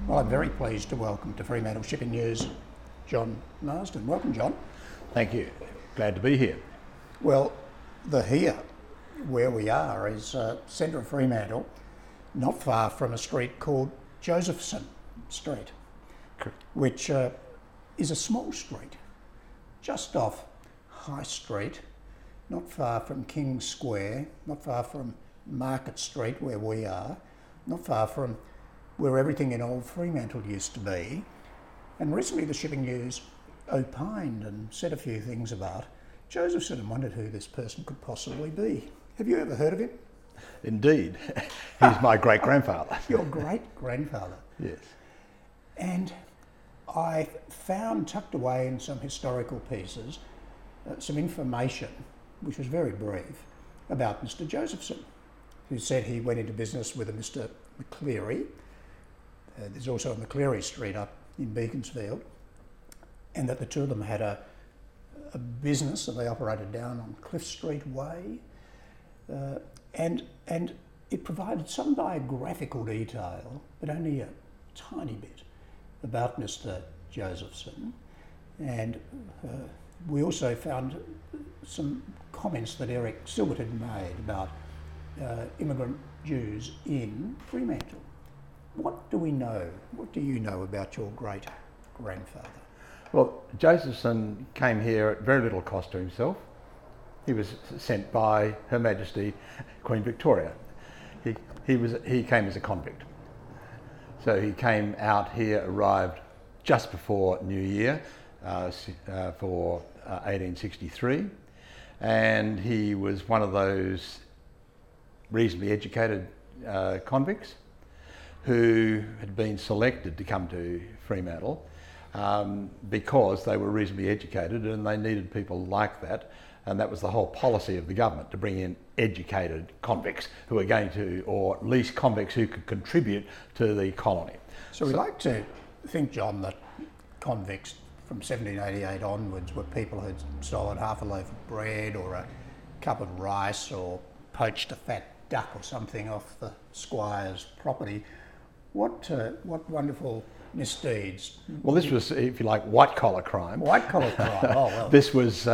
Well, I'm very pleased to welcome to Fremantle Shipping News John Marsden. Welcome, John. Thank you. Glad to be here. Well, the here, where we are, is centre of Fremantle, not far from a street called Josephson Street, which is a small street just off High Street, not far from King Square, not far from Market Street, where we are, not far from where everything in old Fremantle used to be. And recently the Shipping News opined and said a few things about Josephson and wondered who this person could possibly be. Have you ever heard of him? Indeed. He's my great-grandfather. Your great-grandfather? Yes. And I found tucked away in some historical pieces some information, which was very brief, about Mr. Josephson, who said he went into business with a Mr. McCleary. There's also a McCleary Street up in Beaconsfield, and that the two of them had a business that they operated down on Cliff Street Way, and it provided some biographical detail, but only a tiny bit, about Mr. Josephson. And we also found some comments that Eric Silverton made about immigrant Jews in Fremantle. What do we know? What do you know about your great-grandfather? Well, Josephson came here at very little cost to himself. He was sent by Her Majesty Queen Victoria. He came as a convict. So he came out here, arrived just before New Year for 1863, and he was one of those reasonably educated convicts who had been selected to come to Fremantle because they were reasonably educated and they needed people like that. And that was the whole policy of the government, to bring in educated convicts who are going to, or at least convicts who could contribute to the colony. So we like to think, John, that convicts from 1788 onwards were people who'd stolen half a loaf of bread or a cup of rice or poached a fat duck or something off the squire's property. What wonderful misdeeds. Well, this was, if you like, white-collar crime. White-collar crime, oh well. He was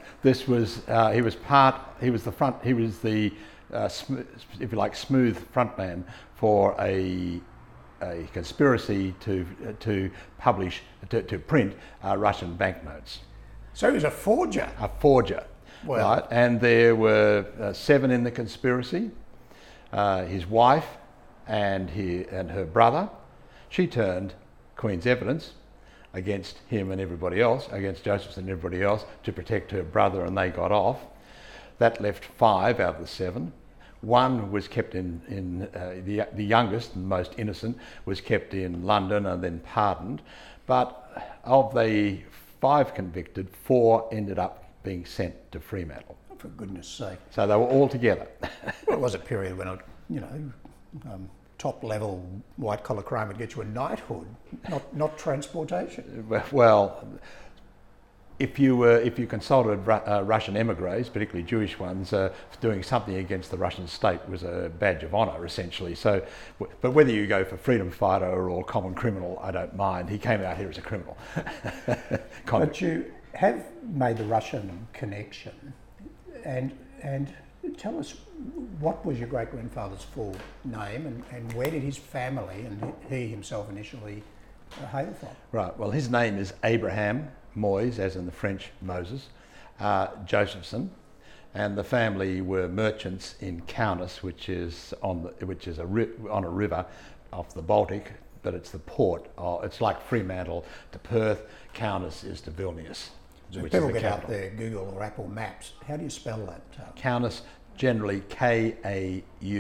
the, if you like, smooth frontman for a conspiracy to print Russian banknotes. So he was a forger? A forger, well, right? And there were 7 in the conspiracy. His wife and her brother. She turned Queen's evidence against him and everybody else, against Josephson and everybody else, to protect her brother, and they got off. That left 5 out of the 7. One was kept the youngest and most innocent was kept in London and then pardoned. But of the 5 convicted, 4 ended up being sent to Fremantle. Oh, for goodness sake. So they were all together. Well, it was a period when, top-level white-collar crime would get you a knighthood, not transportation. Well, if you consulted Russian emigres, particularly Jewish ones, doing something against the Russian state was a badge of honour, essentially. So, but whether you go for freedom fighter or common criminal, I don't mind. He came out here as a criminal. But you have made the Russian connection, and tell us, what was your great-grandfather's full name, and where did his family and he himself initially hail from? Right, well, his name is Abraham Moise, as in the French Moses, Josephson, and the family were merchants in Kaunas, which is on a river off the Baltic, but it's the port. It's like Fremantle to Perth. Kaunas is to Vilnius. So if people get out there, Google or Apple Maps, how do you spell that? Kaunas, generally Kaunas.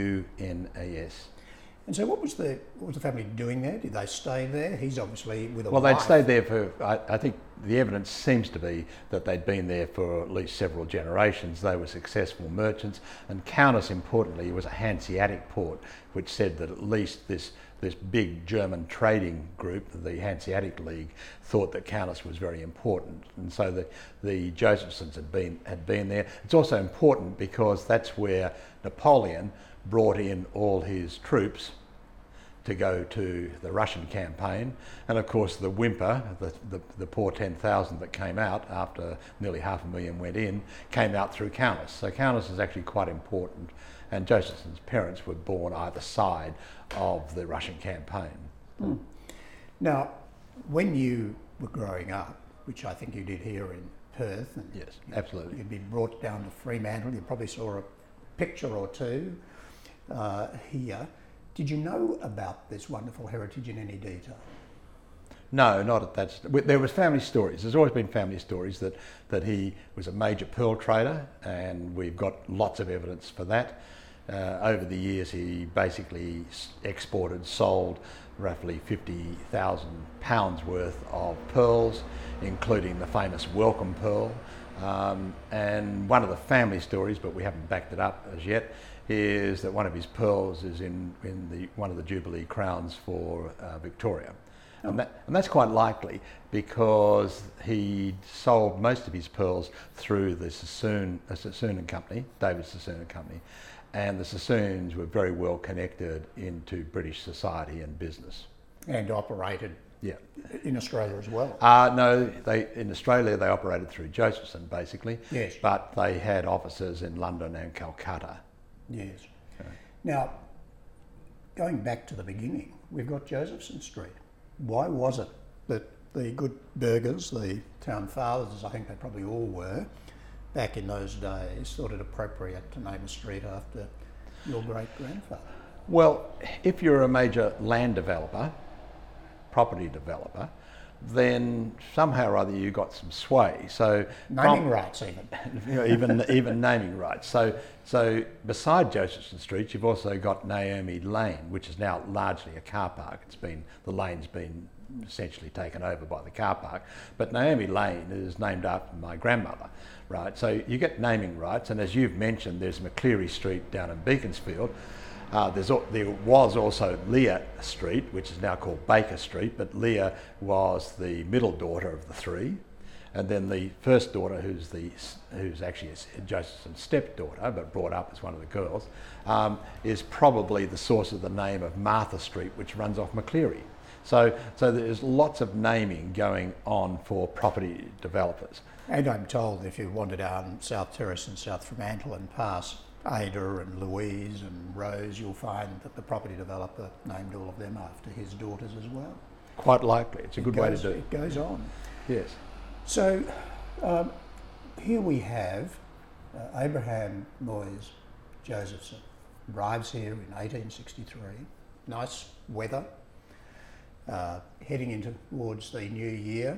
And so what was the family doing there? Did they stay there? He's obviously with a wife. Well, they'd stayed there for, I think the evidence seems to be that they'd been there for at least several generations. They were successful merchants, and Kaunas, importantly, was a Hanseatic port, which said that at least this big German trading group, the Hanseatic League, thought that Kaunas was very important, and so the Josephsons had been there. It's also important because that's where Napoleon brought in all his troops to go to the Russian campaign, and of course the whimper, the poor 10,000 that came out after nearly 500,000 went in, came out through Kaunas. So Kaunas is actually quite important, and Josephson's parents were born either side of the Russian campaign. Hmm. Now, when you were growing up, which I think you did here in Perth, and Yes, absolutely. you'd been brought down to Fremantle, you probably saw a picture or two here. Did you know about this wonderful heritage in any detail? No, not at that. There was family stories. There's always been family stories that he was a major pearl trader, and we've got lots of evidence for that. Over the years, he basically exported, sold roughly 50,000 pounds worth of pearls, including the famous Welcome Pearl. And one of the family stories, but we haven't backed it up as yet, is that one of his pearls is in one of the Jubilee crowns for Victoria. And that's quite likely because he sold most of his pearls through the Sassoon and Company, David Sassoon and Company, and the Sassoons were very well connected into British society and business. And operated in Australia as well? No, in Australia they operated through Josephson basically, yes, but they had offices in London and Calcutta. Yes. Okay. Now, going back to the beginning, we've got Josephson Street. Why was it that the good burghers, the town fathers, as I think they probably all were, back in those days, thought it appropriate to name a street after your great-grandfather? Well, if you're a major land developer, property developer, then somehow or other you got some sway. So naming rights even naming rights. So beside Josephson Street, you've also got Naomi Lane, which is now largely a car park. The lane's been essentially taken over by the car park. But Naomi Lane is named after my grandmother, right? So you get naming rights, and as you've mentioned, there's McCleary Street down in Beaconsfield. There was also Leah Street, which is now called Baker Street, but Leah was the middle daughter of the three, and then the first daughter, who's actually Josephson's stepdaughter, but brought up as one of the girls, is probably the source of the name of Martha Street, which runs off McCleary. So there's lots of naming going on for property developers. And I'm told if you wander down South Terrace and South Fremantle and pass Ada and Louise and Rose, you'll find that the property developer named all of them after his daughters as well. Quite likely. It's a good way to do it. It goes on. Yes. So here we have Abraham Moyes Josephson arrives here in 1863. Nice weather, heading towards the new year.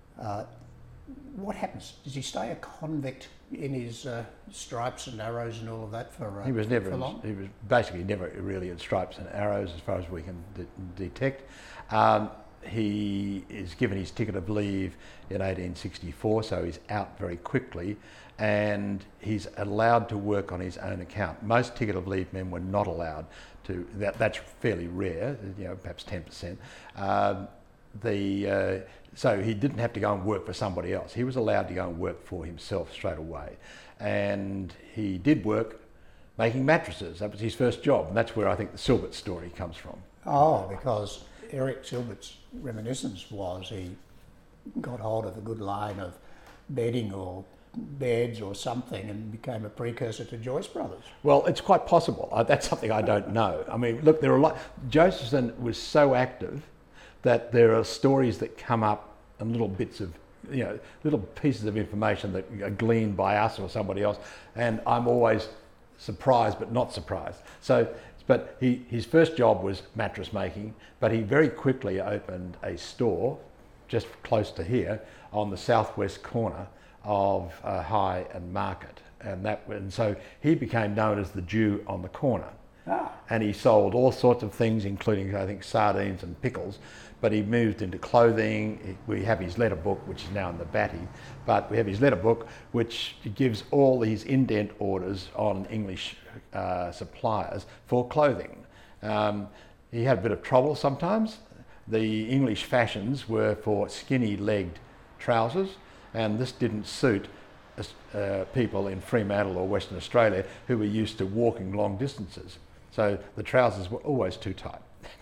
What happens? Does he stay a convict in his stripes and arrows and all of that for long? He was basically never really in stripes and arrows as far as we can detect. He is given his ticket of leave in 1864, so he's out very quickly, and he's allowed to work on his own account. Most ticket of leave men were not allowed to. That's fairly rare, perhaps 10%. So he didn't have to go and work for somebody else. He was allowed to go and work for himself straight away. And he did work making mattresses. That was his first job, and that's where I think the Silbert story comes from. Oh, because Eric Silbert's reminiscence was he got hold of a good line of bedding or beds or something and became a precursor to Joyce Brothers. Well, it's quite possible. That's something I don't know. I mean, look, there are a lot. Josephson was so active that there are stories that come up and little bits of, little pieces of information that are gleaned by us or somebody else, and I'm always surprised but not surprised. But his first job was mattress making, but he very quickly opened a store just close to here on the southwest corner of High and Market, and so he became known as the Jew on the corner. And he sold all sorts of things, including, I think, sardines and pickles, but he moved into clothing. We have his letter book, which is now in the Batty, but we have his letter book, which gives all these indent orders on English suppliers for clothing. He had a bit of trouble sometimes. The English fashions were for skinny-legged trousers, and this didn't suit people in Fremantle or Western Australia who were used to walking long distances. So the trousers were always too tight.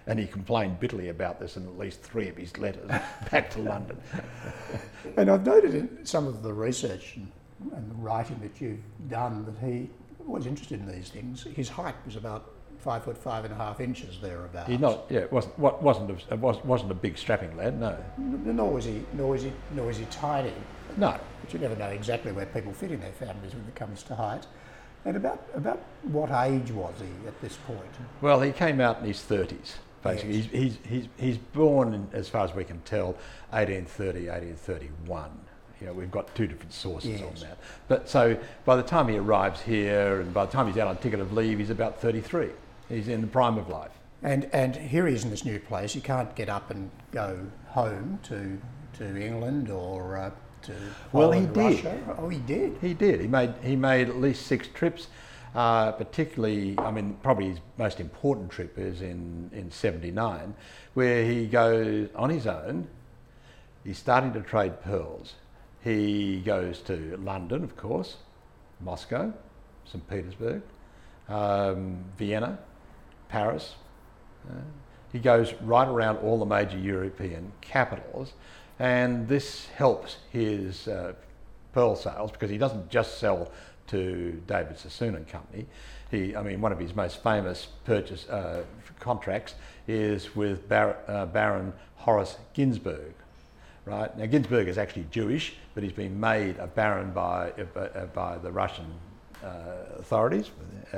And he complained bitterly about this in at least 3 of his letters back to London. And I've noted in some of the research and the writing that you've done that he was interested in these things. His height was about 5 foot 5.5 inches thereabouts. He not, yeah, it wasn't a big strapping lad, no. Nor was he tiny. No. But you never know exactly where people fit in their families when it comes to height. And about what age was he at this point? Well, he came out in his 30s, basically. Yes. He's born, as far as we can tell, 1830, 1831. You know, we've got 2 different sources on that. But so by the time he arrives here and by the time he's out on ticket of leave, he's about 33. He's in the prime of life. And here he is in this new place. You can't get up and go home to England or to Poland, Russia. Oh, he did. He did. He made at least 6 trips. Particularly, I mean, probably his most important trip is in 79, where he goes on his own. He's starting to trade pearls. He goes to London, of course, Moscow, St. Petersburg, Vienna, Paris. He goes right around all the major European capitals, and this helps his pearl sales because he doesn't just sell to David Sassoon and Company. One of his most famous purchase contracts is with Baron Horace Ginsburg. Right now, Ginsburg is actually Jewish, but he's been made a baron by the Russian authorities,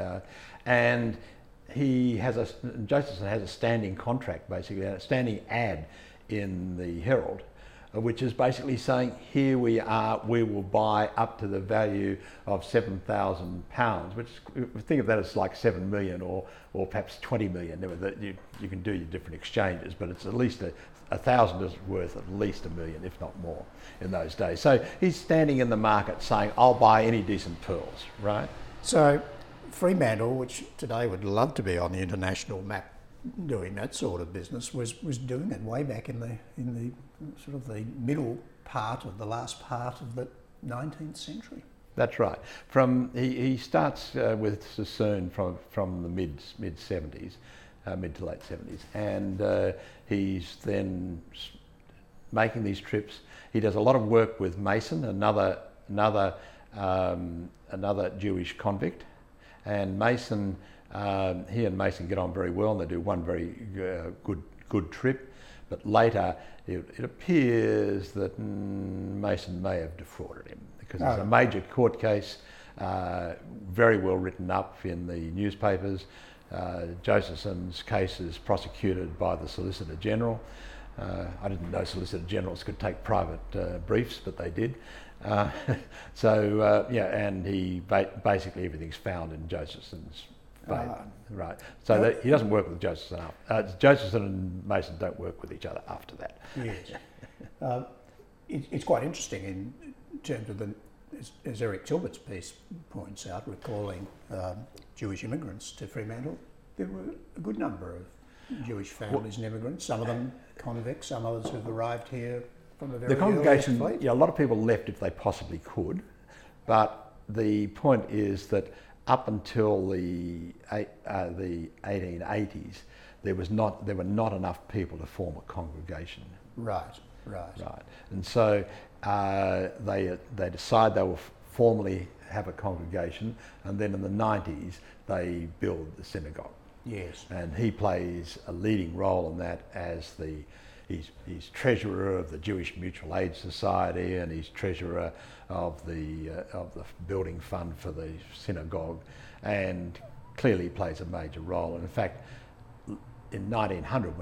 and Josephson has a standing contract, basically a standing ad in the Herald, which is basically saying, here we are, we will buy up to the value of £7,000, which, think of that as like 7 million or perhaps 20 million. You can do your different exchanges, but it's at least 1,000 is worth at least $1 million, if not more, in those days. So he's standing in the market saying, I'll buy any decent pearls, right? So Fremantle, which today would love to be on the international map doing that sort of business, was doing it way back in the sort of the middle part of the last part of the 19th century. That's right. He starts with Sassoon from the mid 70s, mid to late 70s, and he's then making these trips. He does a lot of work with Mason, another Jewish convict, and Mason. He and Mason get on very well, and they do one very good trip. But later, it appears that Mason may have defrauded him because there's a major court case, very well written up in the newspapers. Josephson's case is prosecuted by the Solicitor General. I didn't know Solicitor Generals could take private briefs, but they did. And he basically everything's found in Josephson's favour, right? So that he doesn't work with Josephson. Josephson and Mason don't work with each other after that. Yes. It's quite interesting in terms of as Eric Tilbert's piece points out, recalling Jewish immigrants to Fremantle. There were a good number of Jewish families and immigrants, some of them convicts, some others who've arrived here from the very The congregation, earliest fleet. yeah, a lot of people left if they possibly could, but the point is that up until the 1880s, there were not enough people to form a congregation. Right. And so they decide they will formally have a congregation, and then in the 90s they build the synagogue. Yes. And he plays a leading role in that as he's treasurer of the Jewish Mutual Aid Society, and he's treasurer of the building fund for the synagogue, and clearly plays a major role. And in fact, in 1900,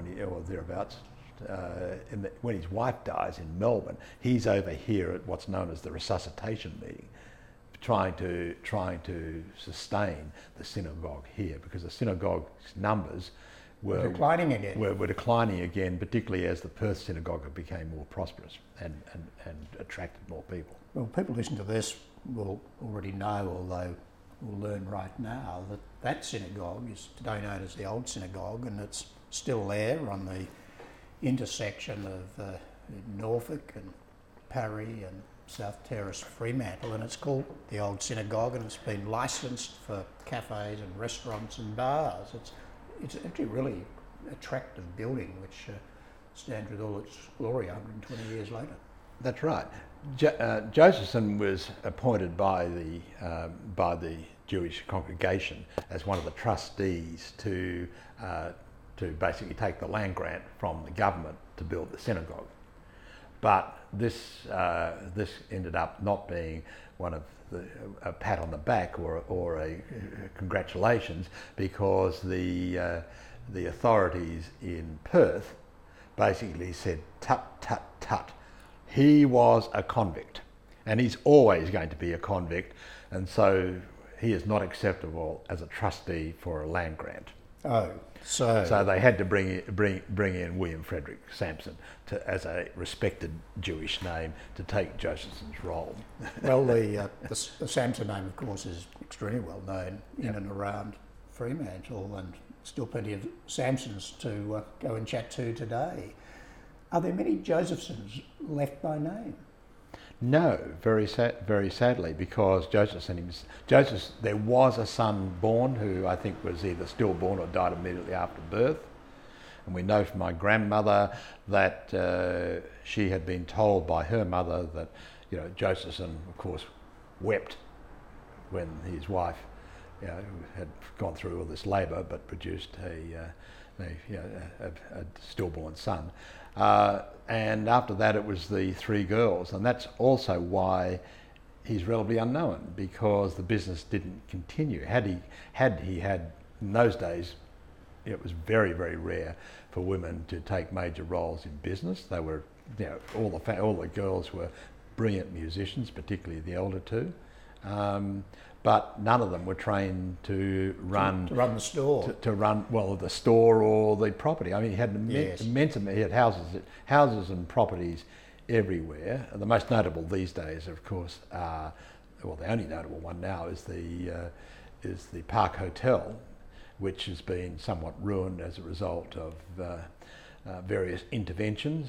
when his wife dies in Melbourne, he's over here at what's known as the resuscitation meeting, trying to sustain the synagogue here, because the synagogue's numbers were declining again, particularly as the Perth synagogue became more prosperous and attracted more people. Well, people listening to this will already know, although we'll learn right now, that synagogue is today known as the Old Synagogue, and it's still there on the intersection of Norfolk and Parry and South Terrace, Fremantle, and it's called the Old Synagogue, and it's been licensed for cafes and restaurants and bars. It's actually really attractive building which stands with all its glory 120 years later. That's right. Josephson was appointed by the Jewish congregation as one of the trustees to basically take the land grant from the government to build the synagogue. But this ended up not being one of a pat on the back or a congratulations, because the authorities in Perth basically said, tut, tut, tut. He was a convict, and he's always going to be a convict, and so he is not acceptable as a trustee for a land grant. Oh, so they had to bring in William Frederick Sampson as a respected Jewish name to take Josephson's role. Well, the Sampson name, of course, is extremely well known in and around Fremantle, and still plenty of Sampsons to go and chat to today. Are there many Josephsons left by name? No, very sadly, because there was a son born who I think was either stillborn or died immediately after birth. And we know from my grandmother that she had been told by her mother that, Josephson, of course, wept when his wife, had gone through all this labour but produced a stillborn son. And after that it was the three girls, and that's also why he's relatively unknown, because the business didn't continue. Had he had in those days, it was very, very rare for women to take major roles in business. They were, all the girls were brilliant musicians, particularly the elder two. But none of them were trained to run the store. To run the store or the property. I mean, he had immense. He had houses and properties everywhere. And the most notable these days, of course, the only notable one now is the Park Hotel, which has been somewhat ruined as a result of various interventions.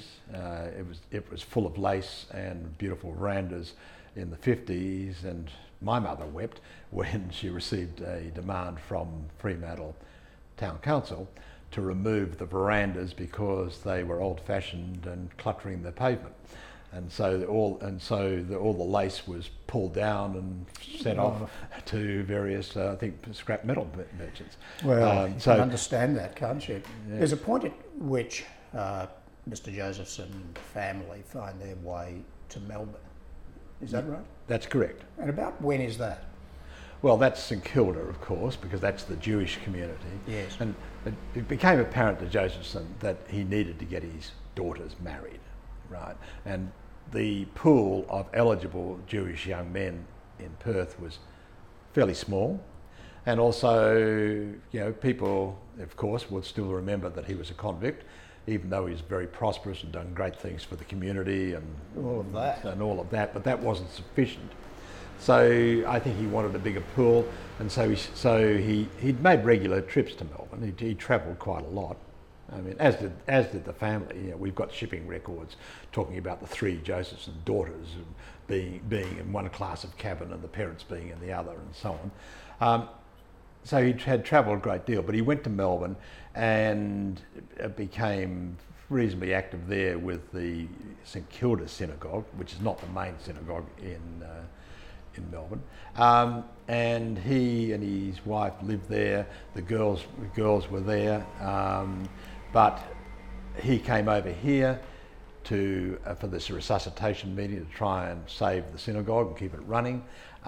It was full of lace and beautiful verandas in the 50s, and my mother wept when she received a demand from Fremantle Town Council to remove the verandas because they were old-fashioned and cluttering the pavement. And so all the lace was pulled down and sent off to various, I think, scrap metal merchants. Well, you can understand that, can't you? Yeah. There's a point at which Mr. Josephson and family find their way to Melbourne. Is that right? That's correct. And about when is that? Well, that's St Kilda, of course, because that's the Jewish community. Yes. And it became apparent to Josephson that he needed to get his daughters married, right? And the pool of eligible Jewish young men in Perth was fairly small. And also, people, of course, would still remember that he was a convict, even though he was very prosperous and done great things for the community and all of that, but that wasn't sufficient. So I think he wanted a bigger pool, and so he'd made regular trips to Melbourne. He travelled quite a lot. I mean, as did the family. We've got shipping records talking about the three Josephson daughters being in one class of cabin and the parents being in the other, and so on. So he had travelled a great deal, but he went to Melbourne and became reasonably active there with the St Kilda Synagogue, which is not the main synagogue in Melbourne. And he and his wife lived there. The girls were there, but he came over here for this resuscitation meeting to try and save the synagogue and keep it running.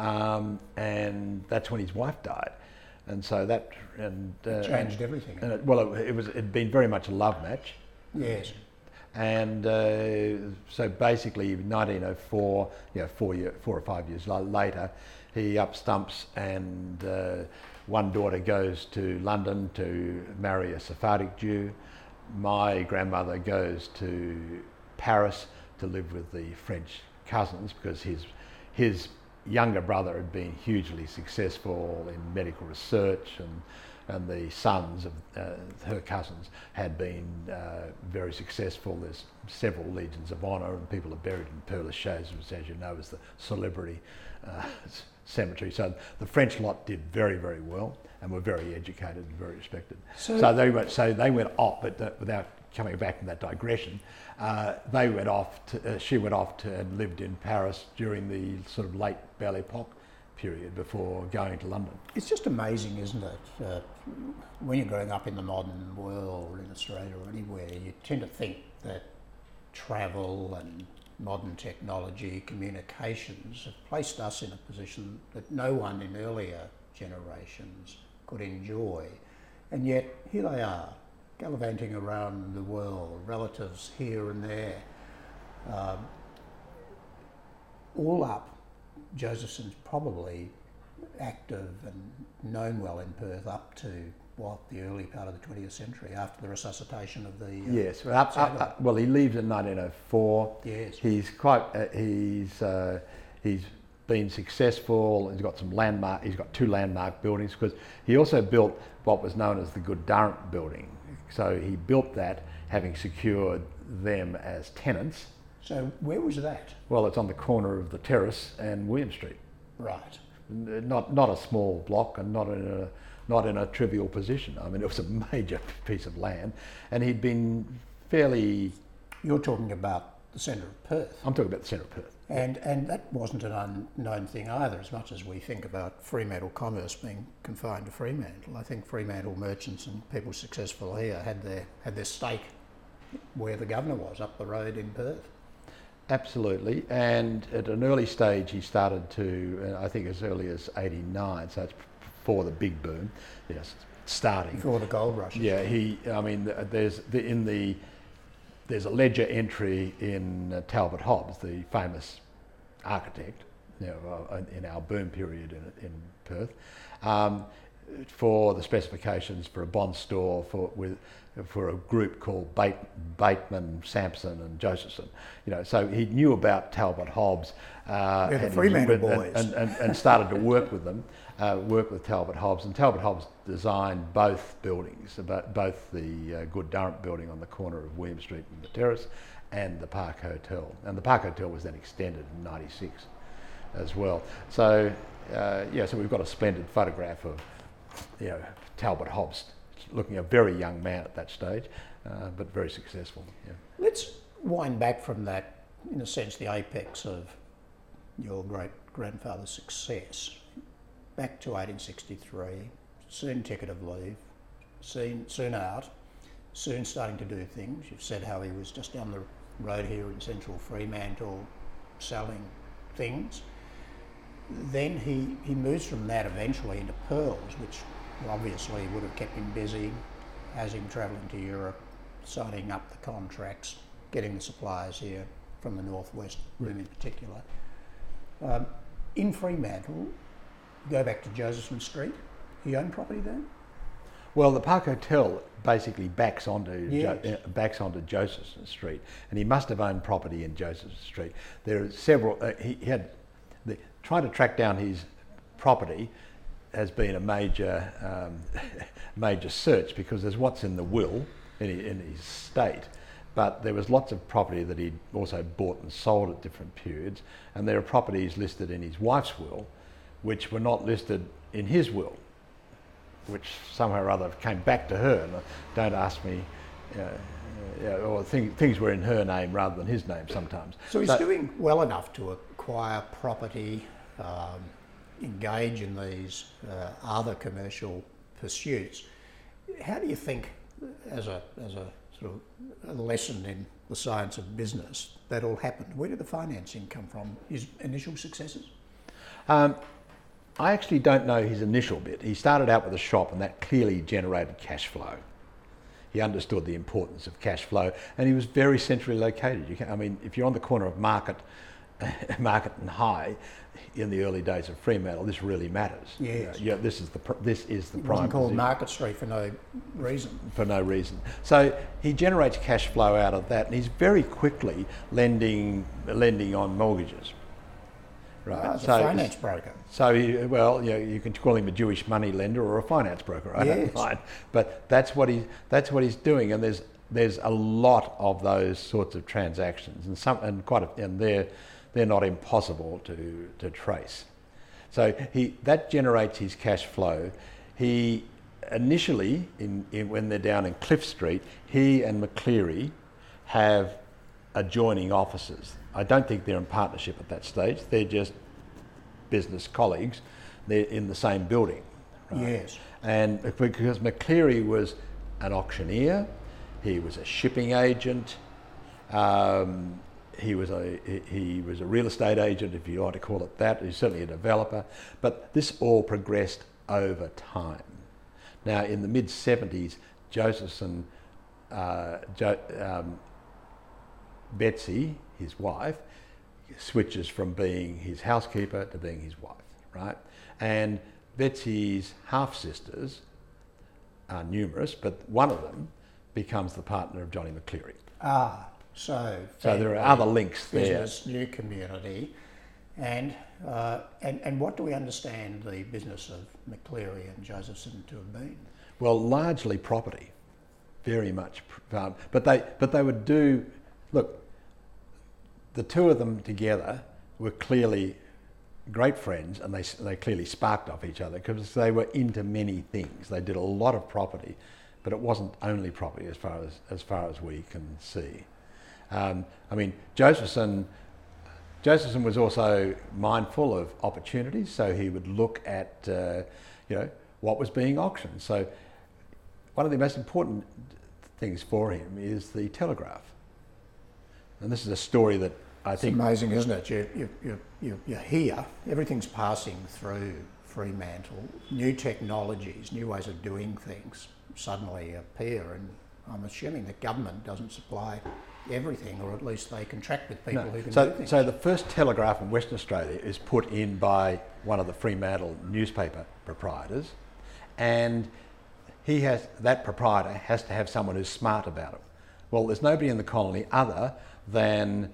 And that's when his wife died. And so that changed everything. And it'd been very much a love match. Yes. And so basically, 1904, 4 or 5 years later, he up stumps, and one daughter goes to London to marry a Sephardic Jew. My grandmother goes to Paris to live with the French cousins, because his younger brother had been hugely successful in medical research, and the sons of her cousins had been very successful. There's several Legions of Honour, and people are buried in Père Lachaise, which, as you know, is the celebrity cemetery. So the French lot did very, very well and were very educated and very respected. So They went off, but without coming back from that digression, they went off. She went off and lived in Paris during the sort of late Belle Epoque period before going to London. it's just amazing, isn't it? When you're growing up in the modern world in Australia or anywhere, you tend to think that travel and modern technology, communications have placed us in a position that no one in earlier generations could enjoy. And yet here they are, gallivanting around the world, relatives here and there. All up, Josephson's probably active and known well in Perth up to the early part of the 20th century, after the resuscitation of the Yes, well, he leaves in 1904. Yes. He's been successful. He's got He's got 2 landmark buildings, because he also built what was known as the Gooddarrant building. So he built that, having secured them as tenants. So where was that? Well, it's on the corner of the Terrace and William Street. Right. Not a small block, and not in a trivial position. I mean, it was a major piece of land, and he'd been fairly... You're talking about the centre of Perth. I'm talking about the centre of Perth. And that wasn't an unknown thing either, as much as we think about Fremantle commerce being confined to Fremantle. I think Fremantle merchants and people successful here had their stake where the governor was, up the road in Perth. Absolutely, and at an early stage he started to, I think as early as 89, so it's before the big boom, yes, starting. Before the gold rush. Yeah, there's a ledger entry in Talbot Hobbs, the famous architect, in our boom period in Perth, for the specifications for a bond store for a group called Bateman, Sampson and Josephson. So he knew about Talbot Hobbs, the Fremantle boys, and started to work with them, work with Talbot Hobbs. And Talbot Hobbs designed both buildings, both the Gooddarrant building on the corner of William Street and the Terrace, and the Park Hotel. And the Park Hotel was then extended in '96 as well. So so we've got a splendid photograph of Talbot Hobbs, looking a very young man at that stage, but very successful. Yeah. Let's wind back from that, in a sense, the apex of your great-grandfather's success, back to 1863, soon ticket of leave, soon out, soon starting to do things. You've said how he was just down the road here in central Fremantle selling things. Then he moves from that eventually into pearls, which obviously would have kept him busy, has him travelling to Europe, signing up the contracts, getting the supplies here from the northwest, Broome in particular. In Fremantle, go back to Josephson Street. He owned property there? Well, the Park Hotel basically backs onto Josephson Street, and he must have owned property in Josephson Street. There are several. Trying to track down his property has been a major major search, because there's what's in the will in his estate, but there was lots of property that he'd also bought and sold at different periods, and there are properties listed in his wife's will which were not listed in his will, which somehow or other came back to her. And don't ask me, or things were in her name rather than his name sometimes. So he's doing well enough to acquire property, engage in these other commercial pursuits. How do you think, as a sort of a lesson in the science of business, that all happened? Where did the financing come from? His initial successes? I actually don't know his initial bit. He started out with a shop, and that clearly generated cash flow. He understood the importance of cash flow, and he was very centrally located. If you're on the corner of Market and High in the early days of Fremantle, this really matters. Yes. This is the prime It wasn't called position. Market Street for no reason. For no reason. So he generates cash flow out of that, and he's very quickly lending on mortgages. Right. As a finance broker. So you can call him a Jewish money lender or a finance broker. I don't mind, but that's what he's doing, and there's a lot of those sorts of transactions, and they're not impossible to trace. So that generates his cash flow. He initially, when they're down in Cliff Street, he and McCleary have adjoining offices. I don't think they're in partnership at that stage. They're just business colleagues. They're in the same building. Right? Yes. And because McCleary was an auctioneer, he was a shipping agent, he was a real estate agent, if you like to call it that. He's certainly a developer. But this all progressed over time. Now, in the mid-70s, Josephson, Betsy, his wife, switches from being his housekeeper to being his wife, right? And Betsy's half-sisters are numerous, but one of them becomes the partner of Johnny McCleary. So there are other links there. Business, new community, and what do we understand the business of McCleary and Josephson to have been? Well, largely property, very much. But they would do. Look, the two of them together were clearly great friends, and they clearly sparked off each other because they were into many things. They did a lot of property, but it wasn't only property as far as we can see. I mean, Josephson was also mindful of opportunities, so he would look at what was being auctioned. So one of the most important things for him is the telegraph, and this is a story that I think it's amazing, isn't it? You're here, everything's passing through Fremantle. New technologies, new ways of doing things suddenly appear, and I'm assuming the government doesn't supply everything, or at least they contract with people who can do things. So the first telegraph in Western Australia is put in by one of the Fremantle newspaper proprietors, and that proprietor has to have someone who's smart about it. Well, there's nobody in the colony other than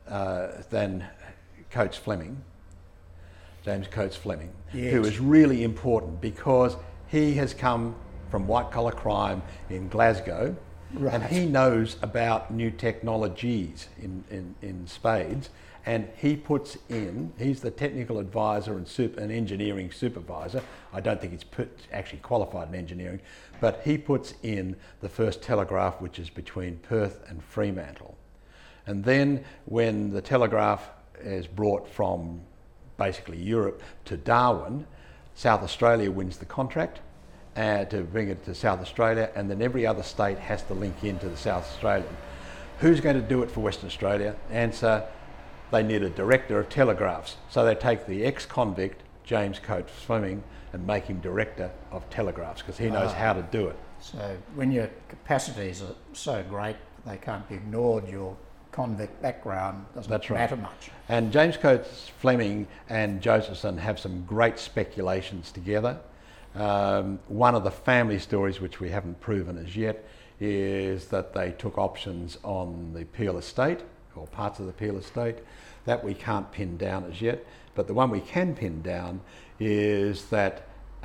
Coates Fleming, James Coates Fleming, yes, who is really important because he has come from white collar crime in Glasgow, right, and he knows about new technologies in spades, and he's the technical advisor and engineering supervisor. I don't think he's actually qualified in engineering, but he puts in the first telegraph, which is between Perth and Fremantle. And then when the telegraph is brought from basically Europe to Darwin, South Australia wins the contract to bring it to South Australia, and then every other state has to link into the South Australian. Who's going to do it for Western Australia? Answer, they need a director of telegraphs. So they take the ex-convict, James Coates Fleming, and make him director of telegraphs because he knows how to do it. So when your capacities are so great they can't be ignored, your convict background doesn't matter much. And James Coates Fleming and Josephson have some great speculations together. One of the family stories, which we haven't proven as yet, is that they took options on the Peel estate, or parts of the Peel estate. That we can't pin down as yet, but the one we can pin down is that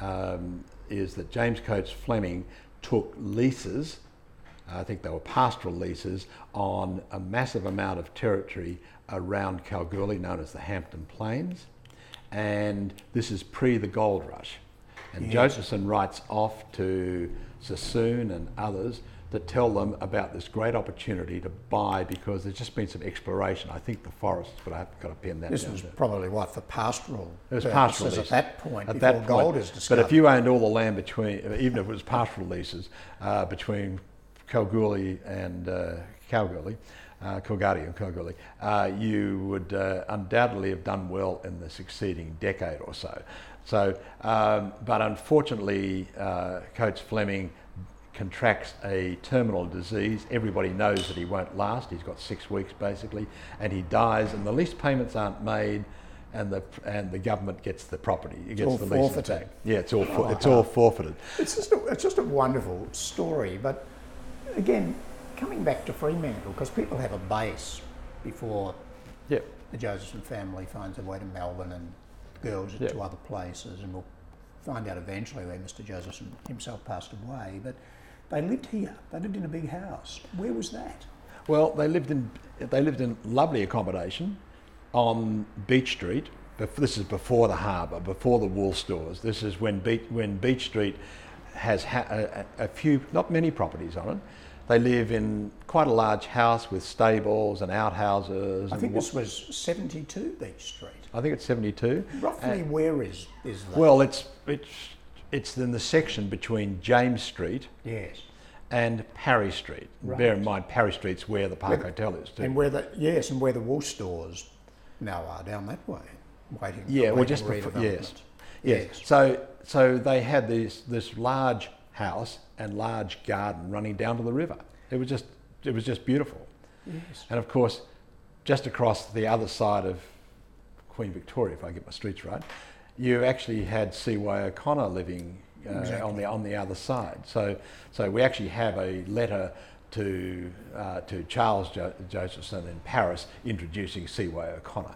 James Coates Fleming took leases, I think they were pastoral leases, on a massive amount of territory around Kalgoorlie, known as the Hampton Plains, and this is pre the gold rush. And yes, Josephson writes off to Sassoon and others to tell them about this great opportunity to buy, because there's just been some exploration. I think the forests, but I've got to pin that down. This was probably what, for pastoral purposes? It was pastoral leases at that point, before gold is discovered. But if you owned all the land between, even if it was pastoral leases, between Kalgoorlie and Coolgardie and Kalgoorlie, you would undoubtedly have done well in the succeeding decade or so. So, but unfortunately, Coates Fleming contracts a terminal disease. Everybody knows that he won't last. He's got 6 weeks basically, and he dies, and the lease payments aren't made, and the government gets the property. It gets the lease back. Yeah, it's all forfeited. It's just a wonderful story. But again, coming back to Fremantle, because people have a base before the Josephson family finds their way to Melbourne and girls to other places, and we'll find out eventually where Mr. Josephson himself passed away. But they lived here. They lived in a big house. Where was that? Well, they lived in lovely accommodation on Beach Street, this is before the harbour, before the wool stores. This is when Beach Street has a few, not many properties on it. They live in quite a large house with stables and outhouses. I think this was 72 Beach Street. I think it's 72. Roughly where is that? Well, it's in the section between James Street Yes. and Parry Street. Right. Bear in mind, Parry Street's where the Park Hotel is too. And where the wool stores now are down that way, waiting. Yeah, well, awaiting just before, redevelopment. yes. So they had this large house and large garden running down to the river. It was just beautiful. Yes. And of course, just across the other side of Queen Victoria, if I get my streets right, you actually had C.Y. O'Connor living Exactly. on the other side. So we actually have a letter to Charles Josephson in Paris introducing C.Y. O'Connor.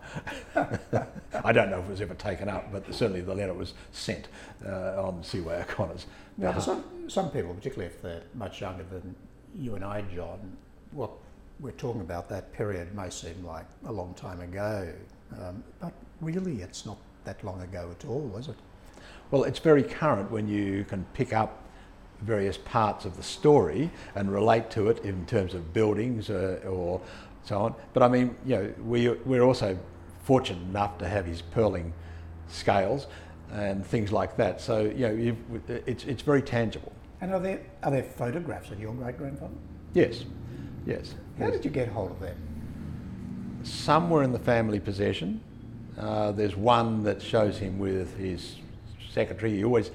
I don't know if it was ever taken up, but certainly the letter was sent on C.Y. O'Connor's. Now, some people, particularly if they're much younger than you and I, John, what we're talking about, that period may seem like a long time ago, but really it's not that long ago at all, is it? Well, it's very current when you can pick up various parts of the story and relate to it in terms of buildings or so on. But I mean, we're also fortunate enough to have his purling scales and things like that. So it's very tangible. And are there photographs of your great grandfather? Yes. How did you get hold of them? Some were in the family possession. There's one that shows him with his secretary.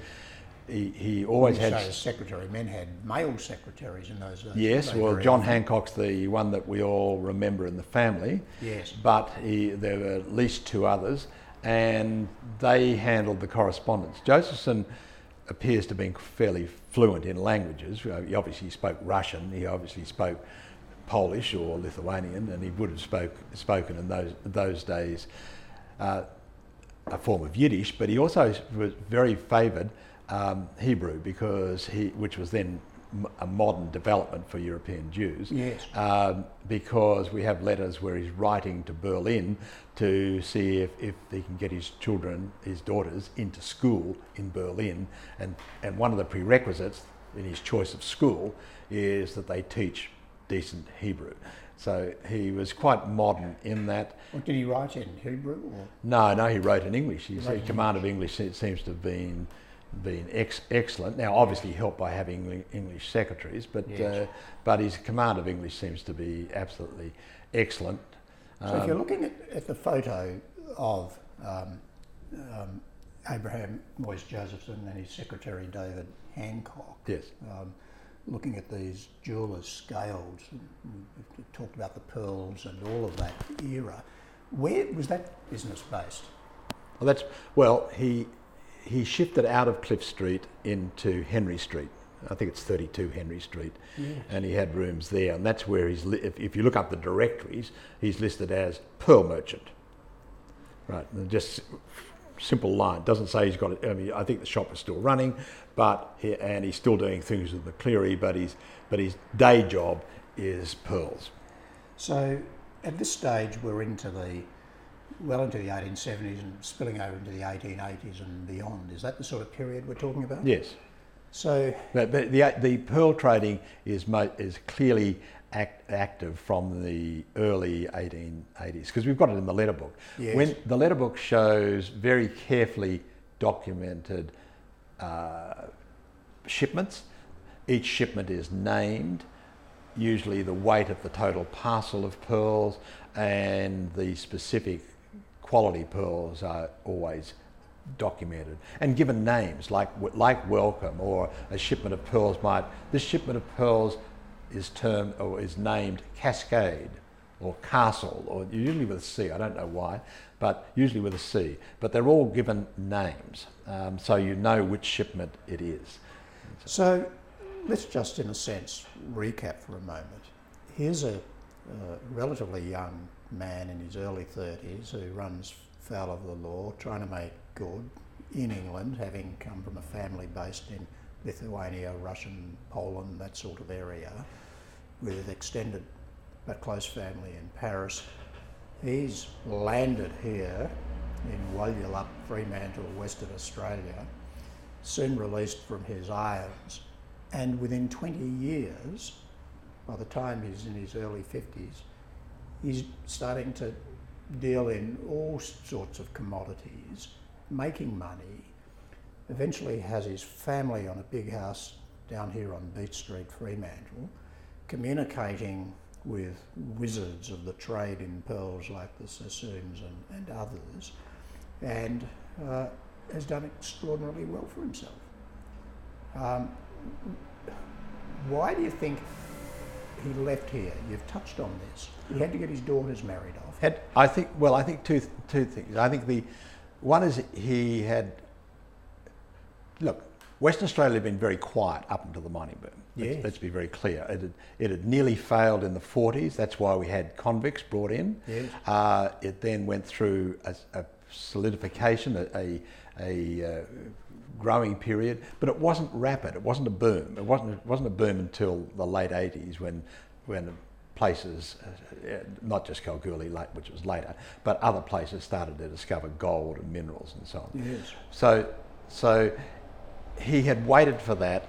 He always had. Say secretary. Men had male secretaries in those days. Yes, well, John Hancock's the one that we all remember in the family. Yes. But there were at least two others, and they handled the correspondence. Josephson appears to be fairly fluent in languages. He obviously spoke Russian. He obviously spoke Polish or Lithuanian, and he would have spoken in those days a form of Yiddish. But he also was very favoured Hebrew, which was then a modern development for European Jews. Yes. Because we have letters where he's writing to Berlin to see if he can get his daughters into school in Berlin, and one of the prerequisites in his choice of school is that they teach decent Hebrew. So he was quite modern in that. What did he write in Hebrew? Or? No, he wrote in English. His command of English seems to have been excellent. Now, obviously helped by having English secretaries, but Yes. but his command of English seems to be absolutely excellent. So if you're looking at the photo of Abraham Moyse Josephson and his secretary David Hancock, Yes. looking at these jewellers' scales, we talked about the pearls and all of that era, where was that business based? Well, he shifted out of Cliff Street into Henry Street. I think it's 32 Henry Street, Yes. and he had rooms there, and that's where if you look up the directories, he's listed as pearl merchant. Right, and just simple line. Doesn't say he's got it. I mean, I think the shop is still running, and he's still doing things with McCleary, but his day job is pearls. So at this stage we're into the 1870s and spilling over into the 1880s and beyond. Is that the sort of period we're talking about? Yes. So, but the pearl trading is clearly active from the early 1880s, because we've got it in the letter book. Yes. When the letter book shows very carefully documented shipments, each shipment is named, usually the weight of the total parcel of pearls, and the specific quality pearls are always documented and given names like Welcome, or a shipment of pearls this shipment of pearls is named Cascade or Castle, or usually with a C. I don't know why, but usually with a C. But they're all given names, so you know which shipment it is. So let's just, in a sense, recap for a moment. Here's a relatively young man in his early 30s who runs foul of the law, trying to make good in England, having come from a family based in Lithuania, Russian, Poland, that sort of area, with extended but close family in Paris. He's landed here in Walyulup, Fremantle, Western Australia, soon released from his irons, and within 20 years, by the time he's in his early 50s, he's starting to deal in all sorts of commodities, making money, eventually has his family on a big house down here on Beach Street, Fremantle, communicating with wizards of the trade in pearls like the Sassoons and others, and has done extraordinarily well for himself. Why do you think he left here? You've touched on this. He had to get his daughters married off. I think two things. I think the one is he had. Look, Western Australia had been very quiet up until the mining boom. Yes. Let's be very clear. It had nearly failed in the 40s. That's why we had convicts brought in. Yes. It then went through a solidification, a growing period, but it wasn't rapid. It wasn't a boom. It wasn't a boom until the late 80s when places, not just Kalgoorlie, which was later, but other places started to discover gold and minerals and so on. Yes. So he had waited for that.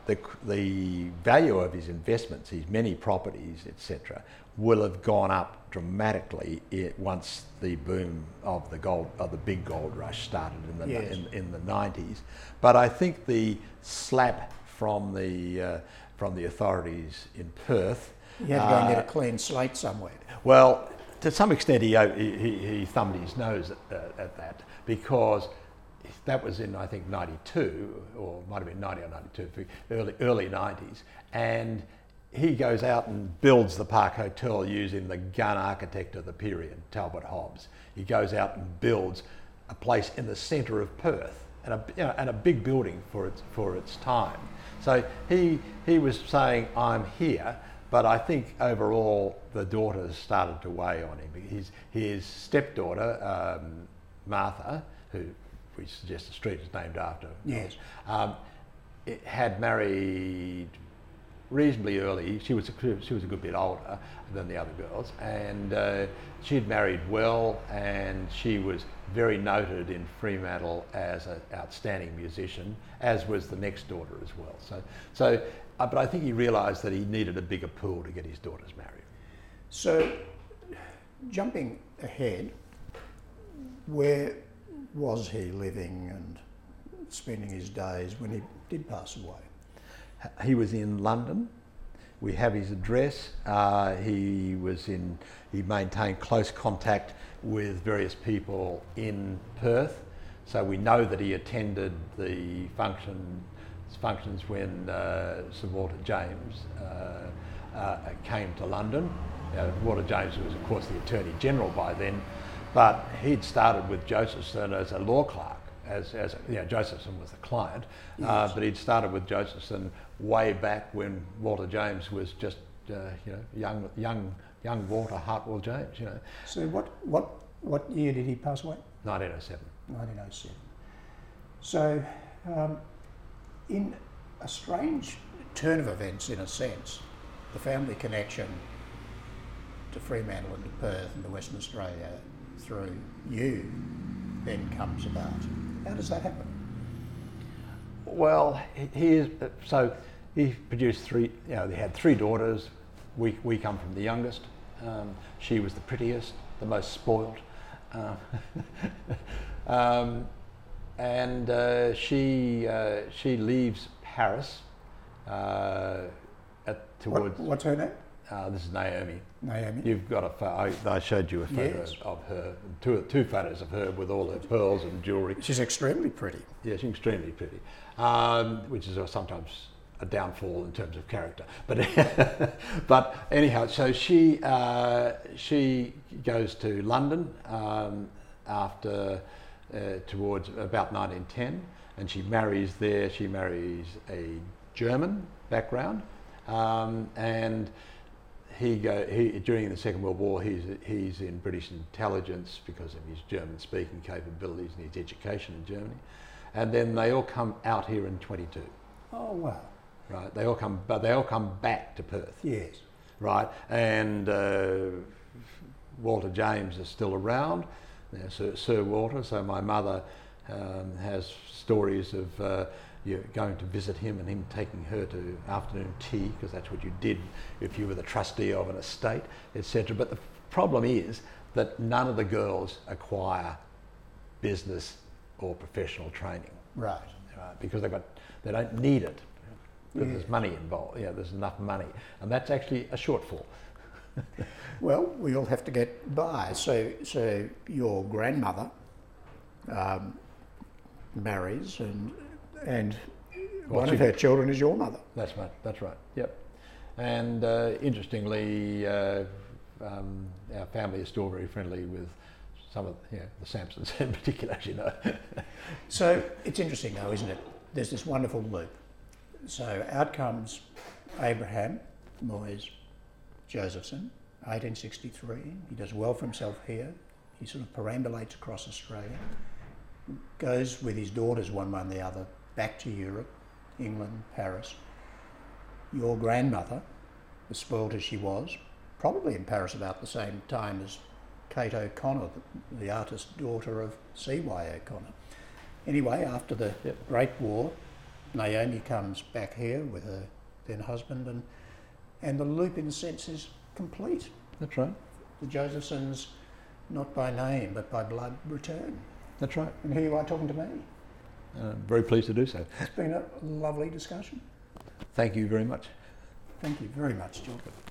The value of his investments, his many properties, etc., will have gone up dramatically once the boom of the big gold rush started in the 90s. But I think the slap from the authorities in Perth. He had to go and get a clean slate somewhere. Well, to some extent, he thumbed his nose at that, because that was in, I think, 92, or might have been 90 or 92, early 90s. And he goes out and builds the Park Hotel using the gun architect of the period, Talbot Hobbs. He goes out and builds a place in the centre of Perth, and a big building for its time. So he was saying, I'm here, but I think overall the daughters started to weigh on him. His stepdaughter, Martha, who we suggest the street is named after. Yes. Had married reasonably early. She was a good bit older than the other girls, and she'd married well, and she was very noted in Fremantle as an outstanding musician, as was the next daughter as well. But I think he realised that he needed a bigger pool to get his daughters married. So, jumping ahead, where was he living and spending his days when he did pass away? He was in London. We have his address. He maintained close contact with various people in Perth. So we know that he attended the functions when Sir Walter James came to London. Walter James was, of course, the Attorney General by then, but he'd started with Josephson as a law clerk. Josephson was the client, yes. But he'd started with Josephson way back when Walter James was just, young Walter Hartwell James. So what year did he pass away? 1907. 1907. So, in a strange turn of events, in a sense, the family connection to Fremantle and to Perth and to Western Australia through you then comes about. How does that happen? Well, he produced three. They had three daughters. We come from the youngest. She was the prettiest, the most spoilt, and she leaves Paris towards. What's her name? This is Naomi. Naomi. You've got a photo. I showed you a photo Yes. of her. Two photos of her with all her pearls and jewellery. She's extremely pretty. Yeah, she's extremely pretty, which is sometimes a downfall in terms of character. But anyhow, so she goes to London after towards about 1910, and she marries there. She marries a German background, and he during the Second World War he's in British intelligence because of his German speaking capabilities and his education in Germany, and then they all come out here in 22. Oh wow! Right, they all come back to Perth. Yes. Right, and Walter James is still around. Sir Walter. So my mother has stories of you going to visit him and him taking her to afternoon tea, because that's what you did if you were the trustee of an estate, etc. But the problem is that none of the girls acquire business or professional training. Right. Because they don't need it. Because there's money involved. There's enough money, and that's actually a shortfall. Well, we all have to get by. So your grandmother marries, and one of her children is your mother. That's right. Yep. And interestingly, our family is still very friendly with some of the Sampsons in particular, as you know. So it's interesting though, isn't it? There's this wonderful loop. So out comes Abraham Moyes Josephson, 1863. He does well for himself here. He sort of perambulates across Australia, goes with his daughters one way and the other back to Europe, England, Paris. Your grandmother, as spoiled as she was, probably in Paris about the same time as Kate O'Connor, the artist daughter of C.Y. O'Connor. Anyway, after the Great War, Naomi comes back here with her then husband, and the loop in a sense is complete. That's right. The Josephsons, not by name but by blood, return. That's right. And here you are talking to me. I'm very pleased to do so. It's been a lovely discussion. Thank you very much. Thank you very much, John.